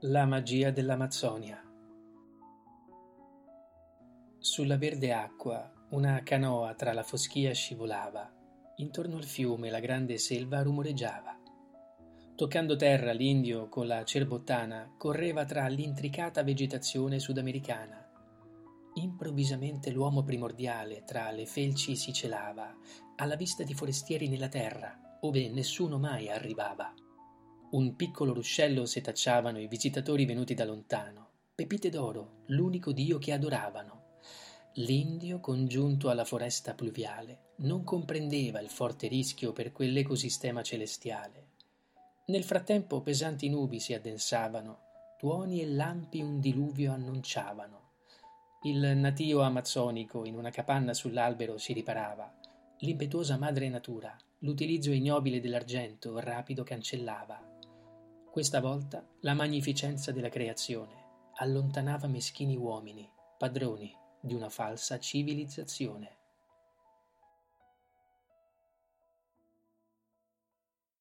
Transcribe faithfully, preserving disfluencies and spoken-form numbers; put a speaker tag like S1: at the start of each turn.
S1: La magia dell'Amazzonia. Sulla verde acqua una canoa tra la foschia scivolava, intorno al fiume la grande selva rumoreggiava. Toccando terra l'indio con la cerbottana correva tra l'intricata vegetazione sudamericana. Improvvisamente l'uomo primordiale tra le felci si celava, alla vista di forestieri nella terra, ove nessuno mai arrivava. Un piccolo ruscello setacciavano i visitatori venuti da lontano, pepite d'oro, l'unico dio che adoravano. L'indio, congiunto alla foresta pluviale, non comprendeva il forte rischio per quell'ecosistema celestiale. Nel frattempo pesanti nubi si addensavano, tuoni e lampi un diluvio annunciavano. Il natio amazzonico in una capanna sull'albero si riparava. L'impetuosa madre natura, l'utilizzo ignobile dell'argento, rapido cancellava. Questa volta la magnificenza della creazione allontanava meschini uomini, padroni di una falsa civilizzazione.